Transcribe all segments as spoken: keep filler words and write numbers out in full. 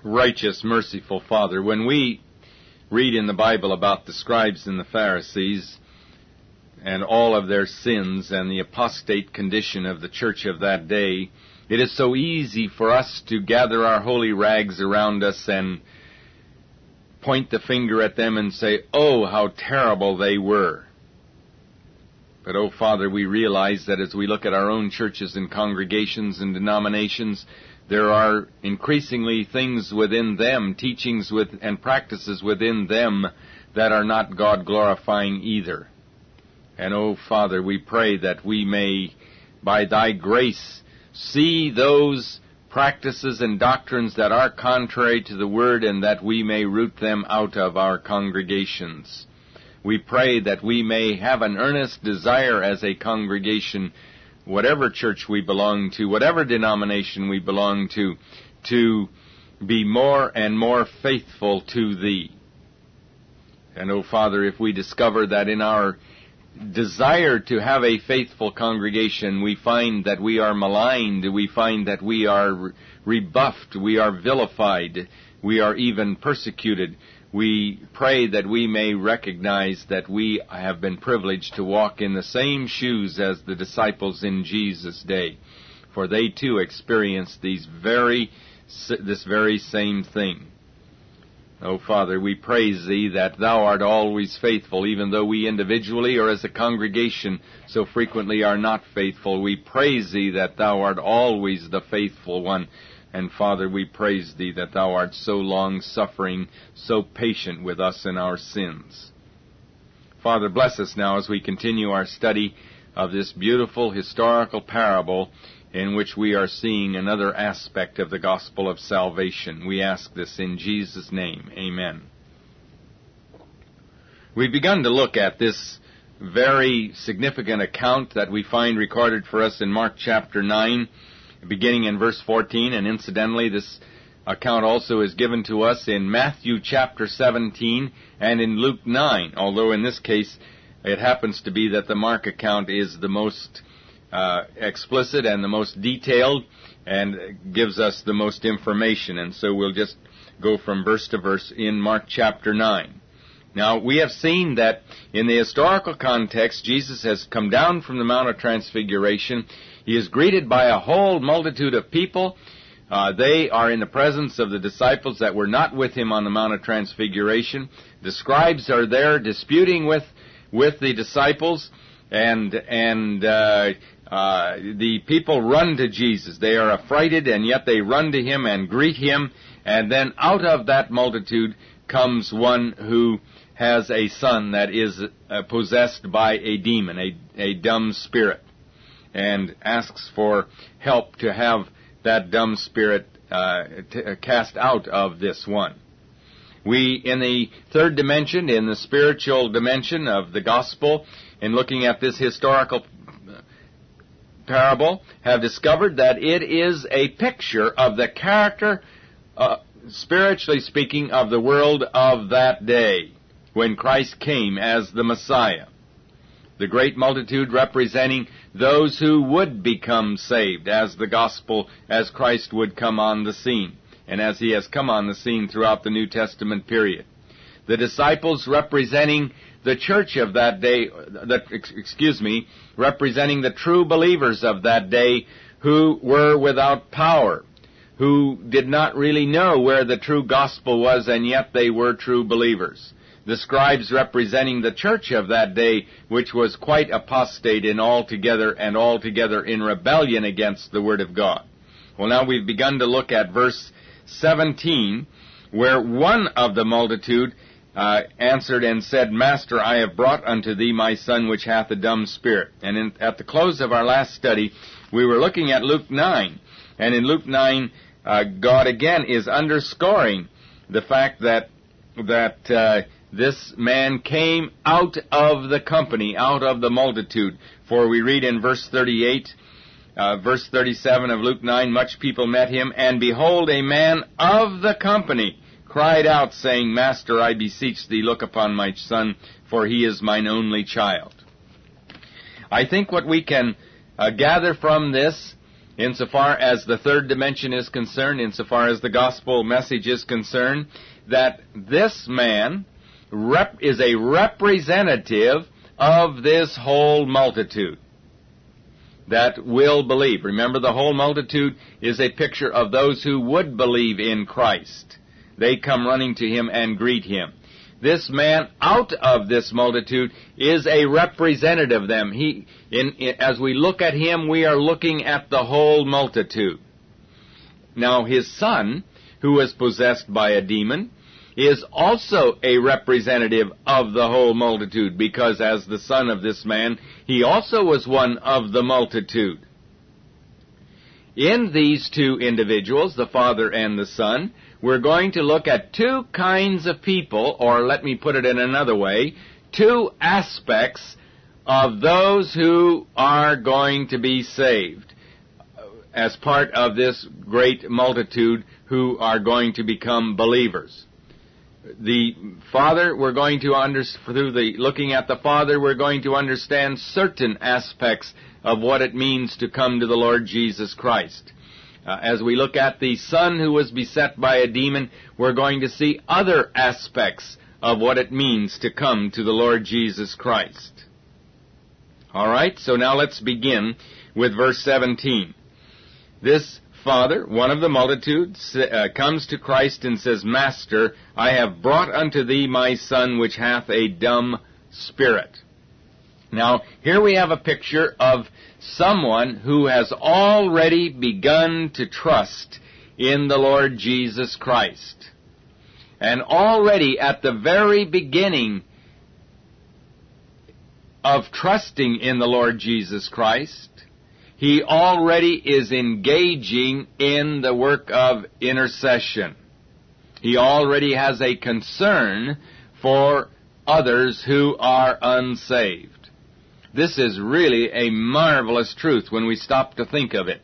Righteous, merciful Father, when we read in the Bible about the scribes and the Pharisees and all of their sins and the apostate condition of the church of that day, it is so easy for us to gather our holy rags around us and point the finger at them and say, oh, how terrible they were. But, oh, Father, we realize that as we look at our own churches and congregations and denominations, there are increasingly things within them, teachings with and practices within them that are not God-glorifying either. And, oh, Father, we pray that we may, by Thy grace, see those practices and doctrines that are contrary to the Word, and that we may root them out of our congregations. We pray that we may have an earnest desire as a congregation, whatever church we belong to, whatever denomination we belong to, to be more and more faithful to Thee. And, oh, Father, if we discover that in our desire to have a faithful congregation, we find that we are maligned, we find that we are rebuffed, we are vilified, we are even persecuted, we pray that we may recognize that we have been privileged to walk in the same shoes as the disciples in Jesus' day, for they too experienced these very, this very same thing. Oh, Father, we praise Thee that Thou art always faithful, even though we individually or as a congregation so frequently are not faithful. We praise Thee that Thou art always the faithful one. And, Father, we praise Thee that Thou art so long-suffering, so patient with us in our sins. Father, bless us now as we continue our study of this beautiful historical parable in which we are seeing another aspect of the gospel of salvation. We ask this in Jesus' name. Amen. We've begun to look at this very significant account that we find recorded for us in Mark chapter nine, beginning in verse fourteen, and incidentally this account also is given to us in Matthew chapter seventeen and in Luke nine, although in this case it happens to be that the Mark account is the most Uh, explicit and the most detailed and gives us the most information. And so we'll just go from verse to verse in Mark chapter nine. Now, we have seen that in the historical context, Jesus has come down from the Mount of Transfiguration. He is greeted by a whole multitude of people. Uh, they are in the presence of the disciples that were not with him on the Mount of Transfiguration. The scribes are there disputing with, with the disciples, and, and, uh, Uh, the people run to Jesus. They are affrighted, and yet they run to him and greet him. And then out of that multitude comes one who has a son that is uh, possessed by a demon, a, a dumb spirit, and asks for help to have that dumb spirit uh, t- uh, cast out of this one. We, in the third dimension, in the spiritual dimension of the gospel, in looking at this historical parable, have discovered that it is a picture of the character, uh, spiritually speaking, of the world of that day when Christ came as the Messiah. The great multitude representing those who would become saved as the gospel, as Christ would come on the scene, and as he has come on the scene throughout the New Testament period. The disciples representing the church of that day, the, excuse me, representing the true believers of that day who were without power, who did not really know where the true gospel was, and yet they were true believers. The scribes representing the church of that day, which was quite apostate in altogether and altogether in rebellion against the Word of God. Well, now we've begun to look at verse seventeen, where one of the multitude Uh, answered and said, Master, I have brought unto thee my son which hath a dumb spirit. And in, at the close of our last study, we were looking at Luke nine. And in Luke nine, uh, God again is underscoring the fact that that uh, this man came out of the company, out of the multitude. For we read in verse thirty-eight, uh, verse thirty-seven of Luke nine, much people met him, and behold, a man of the company cried out, saying, Master, I beseech thee, look upon my son, for he is mine only child. I think what we can uh, gather from this insofar as the third dimension is concerned, insofar as the gospel message is concerned, that this man rep- is a representative of this whole multitude that will believe. Remember, the whole multitude is a picture of those who would believe in Christ. They come running to him and greet him. This man out of this multitude is a representative of them. He, in, in, as we look at him, we are looking at the whole multitude. Now, his son, who was possessed by a demon, is also a representative of the whole multitude, because as the son of this man, he also was one of the multitude. In these two individuals, the father and the son, we're going to look at two kinds of people, or let me put it in another way, two aspects of those who are going to be saved as part of this great multitude who are going to become believers. The Father, we're going to understand, through the looking at the Father, we're going to understand certain aspects of what it means to come to the Lord Jesus Christ. Uh, as we look at the son who was beset by a demon, we're going to see other aspects of what it means to come to the Lord Jesus Christ. All right, so now let's begin with verse seventeen. This father, one of the multitude, uh, comes to Christ and says, Master, I have brought unto thee my son which hath a dumb spirit. Now, here we have a picture of someone who has already begun to trust in the Lord Jesus Christ. And already at the very beginning of trusting in the Lord Jesus Christ, he already is engaging in the work of intercession. He already has a concern for others who are unsaved. This is really a marvelous truth when we stop to think of it.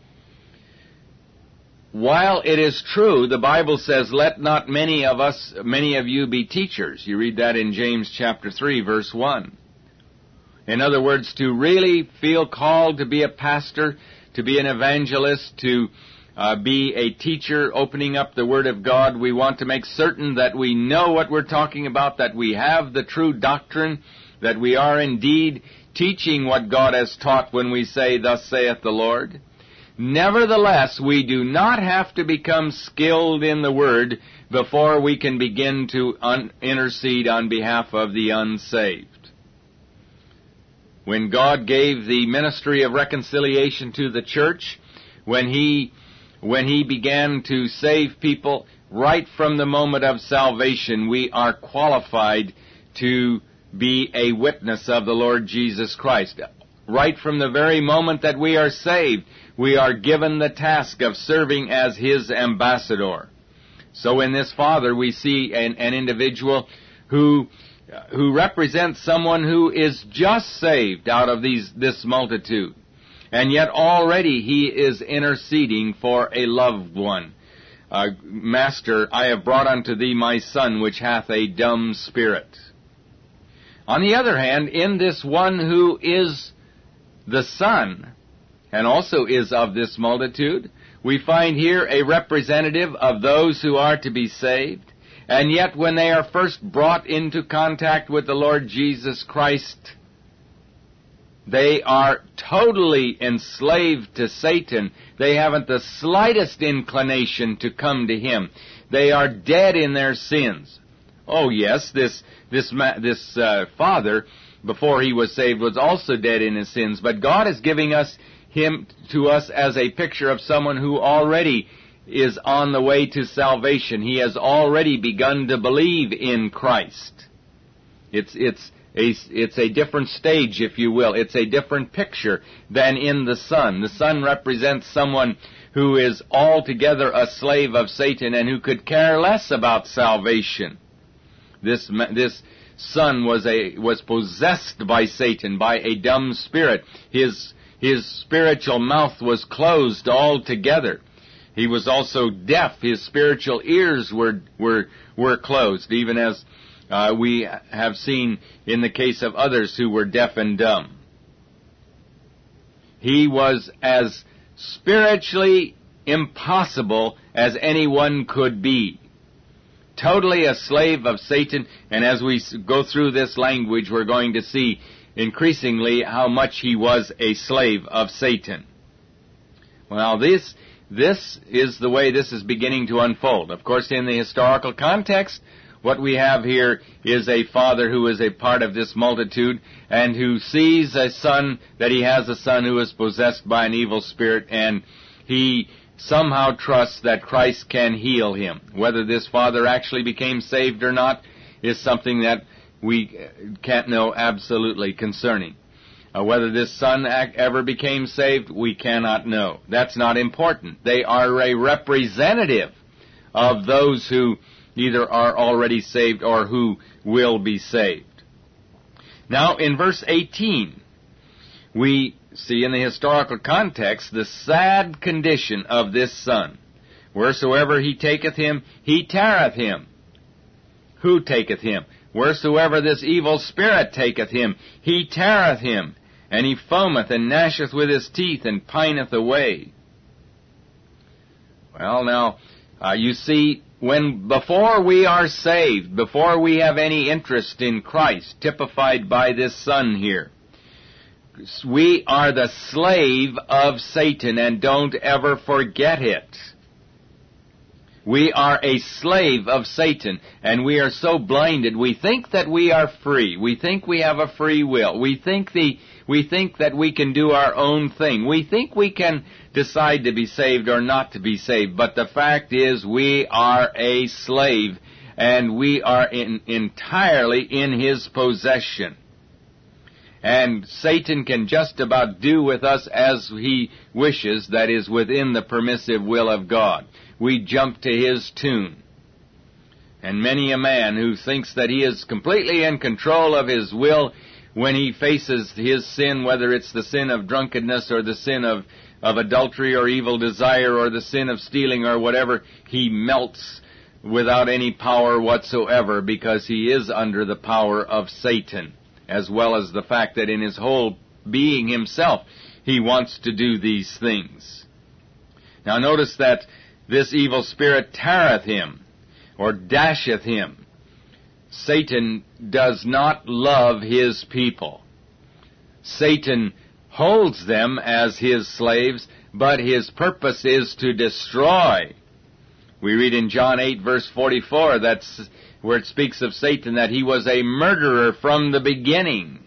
While it is true, the Bible says, let not many of us, many of you be teachers. You read that in James chapter three, verse one. In other words, to really feel called to be a pastor, to be an evangelist, to uh, be a teacher, opening up the Word of God, we want to make certain that we know what we're talking about, that we have the true doctrine, that we are indeed teaching what God has taught when we say, Thus saith the Lord. Nevertheless, we do not have to become skilled in the Word before we can begin to un- intercede on behalf of the unsaved. When God gave the ministry of reconciliation to the church, when He, when He began to save people, right from the moment of salvation, we are qualified to be a witness of the Lord Jesus Christ. Right from the very moment that we are saved, we are given the task of serving as His ambassador. So in this father, we see an, an individual who who represents someone who is just saved out of these this multitude. And yet already he is interceding for a loved one. Uh, Master, I have brought unto thee my son, which hath a dumb spirit. On the other hand, in this one who is the son, and also is of this multitude, we find here a representative of those who are to be saved. And yet when they are first brought into contact with the Lord Jesus Christ, they are totally enslaved to Satan. They haven't the slightest inclination to come to Him. They are dead in their sins. Oh yes, this this this uh, father, before he was saved, was also dead in his sins. But God is giving us him to us as a picture of someone who already is on the way to salvation. He has already begun to believe in Christ. It's it's a it's a different stage, if you will. It's a different picture than in the Son. The Son represents someone who is altogether a slave of Satan and who could care less about salvation. This this Son was a was possessed by Satan, by a dumb spirit. His his spiritual mouth was closed altogether. He was also deaf. His spiritual ears were were were closed, even as uh, we have seen in the case of others who were deaf and dumb. He was as spiritually impossible as anyone could be. Totally a slave of Satan, and as we go through this language, we're going to see increasingly how much he was a slave of Satan. Well, this this is the way this is beginning to unfold. Of course, in the historical context, what we have here is a father who is a part of this multitude and who sees a son, that he has a son who is possessed by an evil spirit, and he somehow trusts that Christ can heal him. Whether this father actually became saved or not is something that we can't know absolutely concerning. Uh, whether this son ac- ever became saved, we cannot know. That's not important. They are a representative of those who either are already saved or who will be saved. Now, in verse eighteen, we see in the historical context the sad condition of this son. Wheresoever he taketh him, he teareth him. Who taketh him? Wheresoever this evil spirit taketh him, he teareth him, and he foameth and gnasheth with his teeth, and pineth away. Well, now, uh, you see, when before we are saved, before we have any interest in Christ, typified by this son here, we are the slave of Satan, and don't ever forget it. We are a slave of Satan, and we are so blinded. We think that we are free. We think we have a free will. We think the we think that we can do our own thing. We think we can decide to be saved or not to be saved. But the fact is, we are a slave, and we are in, entirely in his possession. And Satan can just about do with us as he wishes, that is, within the permissive will of God. We jump to his tune. And many a man who thinks that he is completely in control of his will, when he faces his sin, whether it's the sin of drunkenness or the sin of, of adultery or evil desire or the sin of stealing or whatever, he melts without any power whatsoever, because he is under the power of Satan, as well as the fact that in his whole being himself, he wants to do these things. Now notice that this evil spirit teareth him, or dasheth him. Satan does not love his people. Satan holds them as his slaves, but his purpose is to destroy. We read in John eight, verse forty-four, that's where it speaks of Satan, that he was a murderer from the beginning.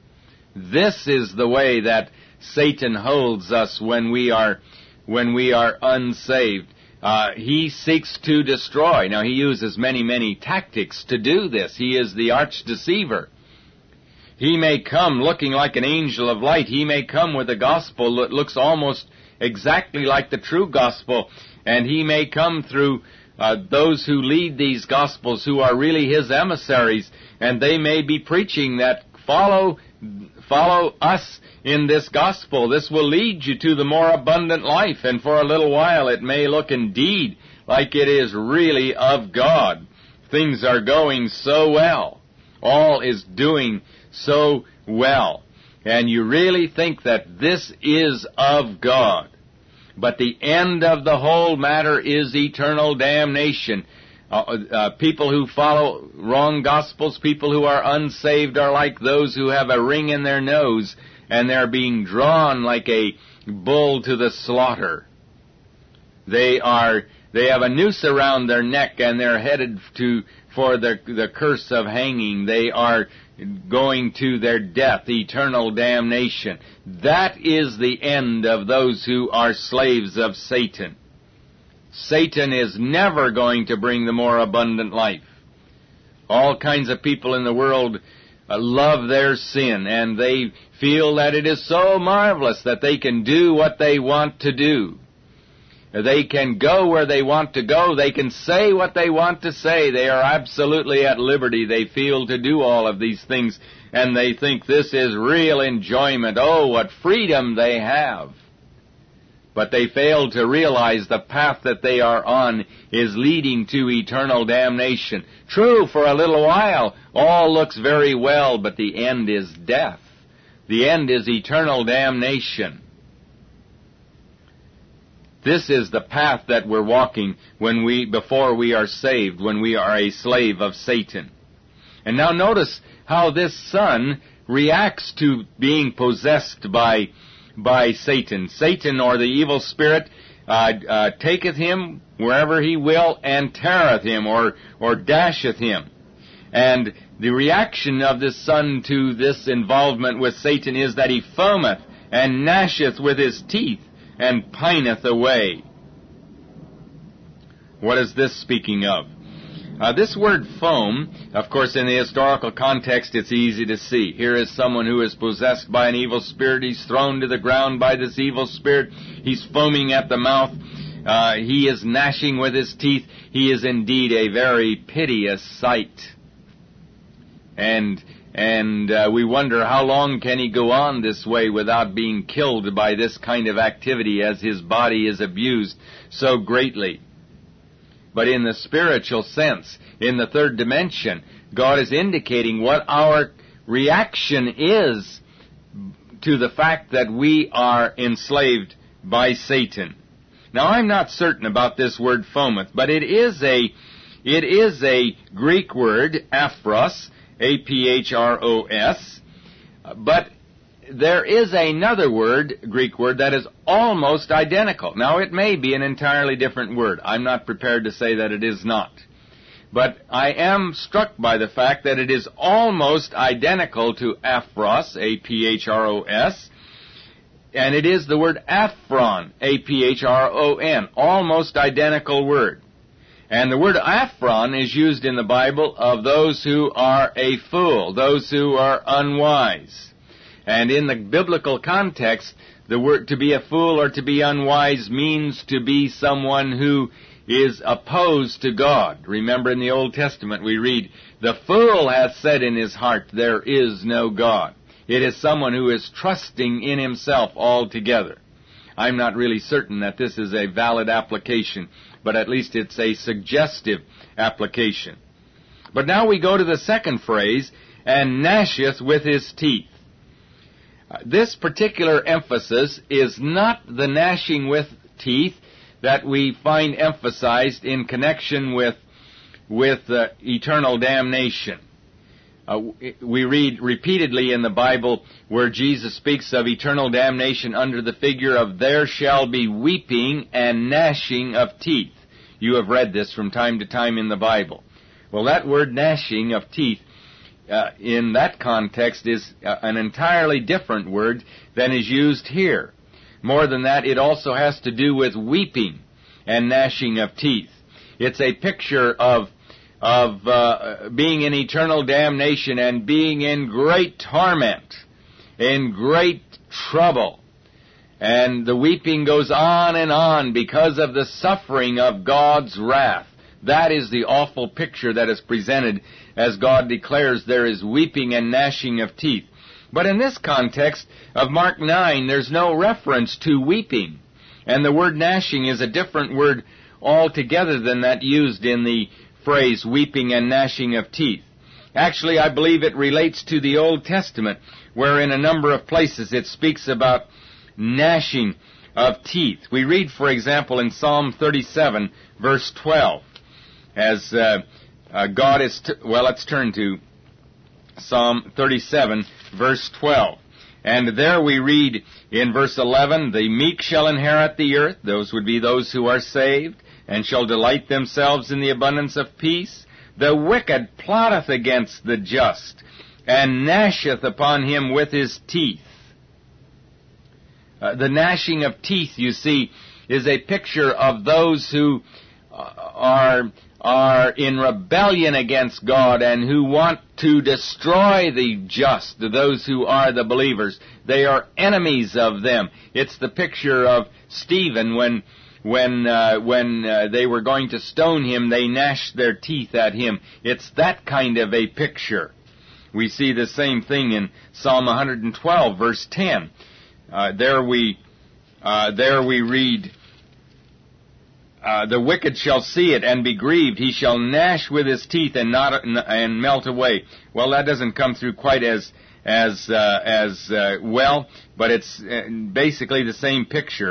This is the way that Satan holds us when we are when we are unsaved. Uh, he seeks to destroy. Now, he uses many, many tactics to do this. He is the arch deceiver. He may come looking like an angel of light. He may come with a gospel that looks almost exactly like the true gospel. And he may come through uh, those who lead these gospels, who are really his emissaries. And they may be preaching that follow Follow us in this gospel. This will lead you to the more abundant life. And for a little while it may look indeed like it is really of God. Things are going so well. All is doing so well. And you really think that this is of God. But the end of the whole matter is eternal damnation. Uh, uh, people who follow wrong gospels, people who are unsaved, are like those who have a ring in their nose, and they're being drawn like a bull to the slaughter. They are, they have a noose around their neck, and they're headed to, for the, the curse of hanging. They are going to their death, eternal damnation. That is the end of those who are slaves of Satan. Satan is never going to bring the more abundant life. All kinds of people in the world uh, love their sin, and they feel that it is so marvelous that they can do what they want to do. They can go where they want to go. They can say what they want to say. They are absolutely at liberty. They feel to do all of these things, and they think this is real enjoyment. Oh, what freedom they have. But they fail to realize the path that they are on is leading to eternal damnation. True, for a little while, all looks very well, but the end is death. The end is eternal damnation. This is the path that we're walking when we, before we are saved, when we are a slave of Satan. And now notice how this son reacts to being possessed by, by Satan. Satan, or the evil spirit, uh, uh, taketh him wherever he will, and teareth him, or, or dasheth him. And the reaction of this son to this involvement with Satan is that he foameth and gnasheth with his teeth and pineth away. What is this speaking of? Uh, this word foam, of course, in the historical context, it's easy to see. Here is someone who is possessed by an evil spirit. He's thrown to the ground by this evil spirit. He's foaming at the mouth. Uh, he is gnashing with his teeth. He is indeed a very piteous sight. And and uh, we wonder, how long can he go on this way without being killed by this kind of activity, as his body is abused so greatly? But in the spiritual sense, in the third dimension, God is indicating what our reaction is to the fact that we are enslaved by Satan. Now, I'm not certain about this word foameth, but it is a it is a Greek word, aphros, A P H R O S, but there is another word, Greek word, that is almost identical. Now, it may be an entirely different word. I'm not prepared to say that it is not. But I am struck by the fact that it is almost identical to aphros, A P H R O S, and it is the word aphron, A P H R O N, almost identical word. And the word aphron is used in the Bible of those who are a fool, those who are unwise. And in the biblical context, the word to be a fool or to be unwise means to be someone who is opposed to God. Remember, in the Old Testament we read, "The fool hath said in his heart, there is no God." It is someone who is trusting in himself altogether. I'm not really certain that this is a valid application, but at least it's a suggestive application. But now we go to the second phrase, "and gnasheth with his teeth." Uh, this particular emphasis is not the gnashing with teeth that we find emphasized in connection with, with uh, eternal damnation. Uh, we read repeatedly in the Bible where Jesus speaks of eternal damnation under the figure of "there shall be weeping and gnashing of teeth." You have read this from time to time in the Bible. Well, that word gnashing of teeth uh, in that context is uh, an entirely different word than is used here. More than that, it also has to do with weeping and gnashing of teeth. It's a picture of of uh, being in eternal damnation and being in great torment, in great trouble. And the weeping goes on and on because of the suffering of God's wrath. That is the awful picture that is presented as God declares there is weeping and gnashing of teeth. But in this context of Mark nine, there's no reference to weeping. And the word gnashing is a different word altogether than that used in the phrase weeping and gnashing of teeth. Actually, I believe it relates to the Old Testament, where in a number of places it speaks about gnashing of teeth. We read, for example, in Psalm thirty-seven, verse twelve, as uh, uh, God is, t- well, let's turn to Psalm thirty-seven, verse twelve. And there we read in verse eleven, "The meek shall inherit the earth," those would be those who are saved, "and shall delight themselves in the abundance of peace. The wicked plotteth against the just, and gnasheth upon him with his teeth." Uh, the gnashing of teeth, you see, is a picture of those who uh, are are in rebellion against God and who want to destroy the just, those who are the believers. They are enemies of them. It's the picture of Stephen when when uh, when uh, they were going to stone him, they gnashed their teeth at him. It's that kind of a picture. We see the same thing in Psalm one twelve, verse ten. Uh, there we uh, there we read, Uh, "the wicked shall see it and be grieved. He shall gnash with his teeth and not and melt away." Well, that doesn't come through quite as as uh, as uh, well, but it's uh, basically the same picture.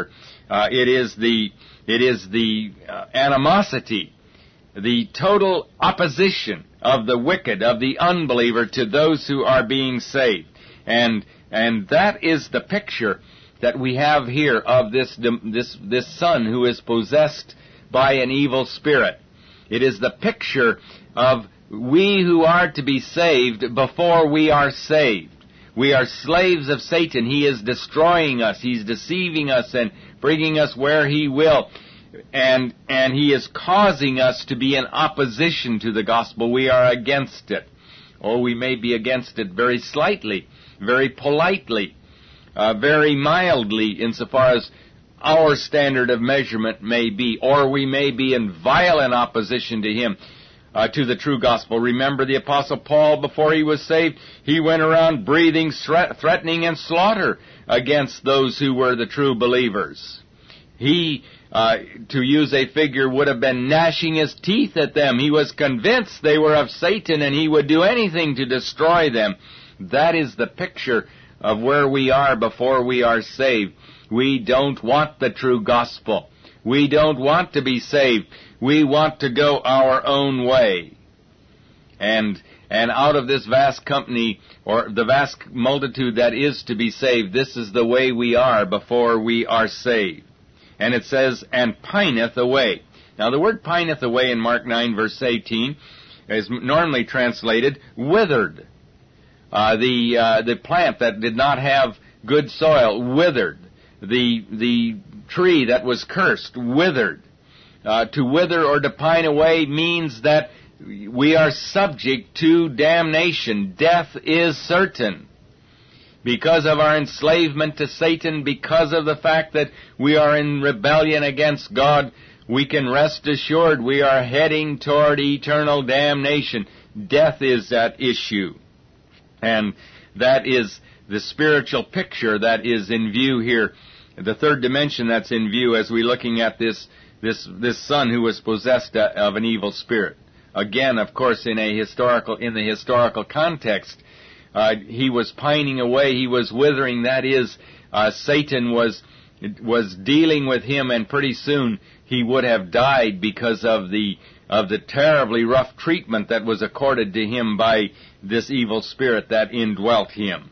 Uh, it is the it is the uh, animosity, the total opposition of the wicked, of the unbeliever, to those who are being saved. And and that is the picture that we have here of this this this son who is possessed by an evil spirit. It is the picture of we who are to be saved before we are saved. We are slaves of Satan. He is destroying us. He's deceiving us and bringing us where he will. And and he is causing us to be in opposition to the gospel. We are against it. Or we may be against it very slightly, very politely, uh, very mildly insofar as our standard of measurement may be. Or we may be in violent opposition to him. Uh, to the true gospel. Remember the Apostle Paul, before he was saved, he went around breathing threat, threatening and slaughter against those who were the true believers. He, uh, to use a figure, would have been gnashing his teeth at them. He was convinced they were of Satan, and he would do anything to destroy them. That is the picture of where we are before we are saved. We don't want the true gospel. We don't want to be saved. We want to go our own way. And and out of this vast company, or the vast multitude that is to be saved, this is the way we are before we are saved. And it says, and pineth away. Now the word pineth away in Mark nine verse eighteen is normally translated withered. Uh, the uh, the plant that did not have good soil, withered. The the tree that was cursed, withered. Uh, to wither or to pine away means that we are subject to damnation. Death is certain. Because of our enslavement to Satan, because of the fact that we are in rebellion against God, we can rest assured we are heading toward eternal damnation. Death is at issue. And that is the spiritual picture that is in view here. The third dimension that's in view as we're looking at this this this son who was possessed of an evil spirit. Again, of course, in a historical in the historical context, uh, he was pining away. He was withering. That is, uh, Satan was was dealing with him, and pretty soon he would have died because of the of the terribly rough treatment that was accorded to him by this evil spirit that indwelt him.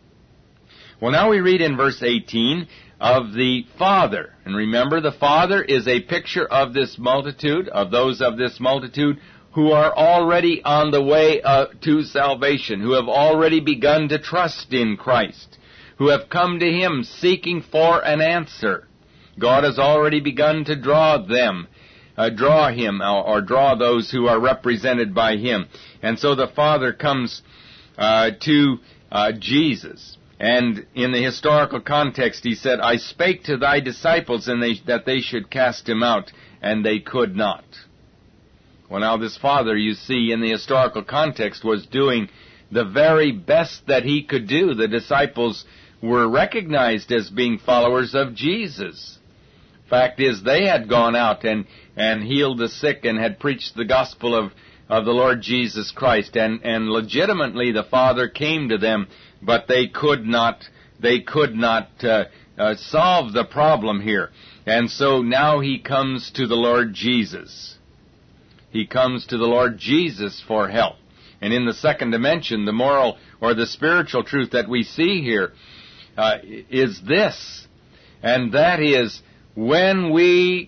Well, now we read in verse eighteen of the Father. And remember, the Father is a picture of this multitude, of those of this multitude who are already on the way uh, to salvation, who have already begun to trust in Christ, who have come to him seeking for an answer. God has already begun to draw them, uh, draw him, or, or draw those who are represented by him. And so the Father comes uh, to uh, Jesus. And in the historical context, he said, I spake to thy disciples and they, that they should cast him out, and they could not. Well, now this Father, you see, in the historical context, was doing the very best that he could do. The disciples were recognized as being followers of Jesus. Fact is, they had gone out and, and healed the sick and had preached the gospel of, of the Lord Jesus Christ. And, and legitimately the Father came to them, but they could not, they could not uh, uh, solve the problem here. And so now he comes to the Lord Jesus. He comes to the Lord Jesus for help. And in the second dimension, the moral or the spiritual truth that we see here uh, is this. And that is, when we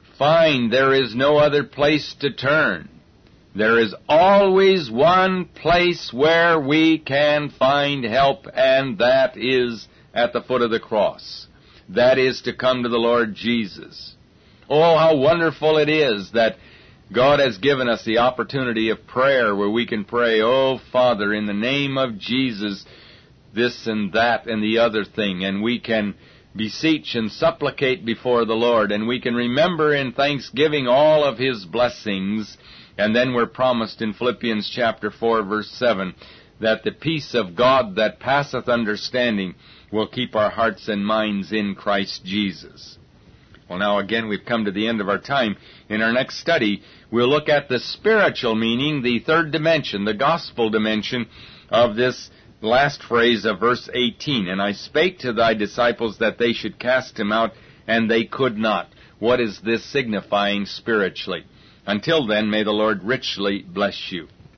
find there is no other place to turn, there is always one place where we can find help, and that is at the foot of the cross. That is to come to the Lord Jesus. Oh, how wonderful it is that God has given us the opportunity of prayer where we can pray, oh, Father, in the name of Jesus, this and that and the other thing, and we can beseech and supplicate before the Lord, and we can remember in thanksgiving all of his blessings. And then we're promised in Philippians chapter four, verse seven, that the peace of God that passeth understanding will keep our hearts and minds in Christ Jesus. Well, now again, we've come to the end of our time. In our next study, we'll look at the spiritual meaning, the third dimension, the gospel dimension of this last phrase of verse eighteen. And I spake to thy disciples that they should cast him out, and they could not. What is this signifying spiritually? Until then, may the Lord richly bless you.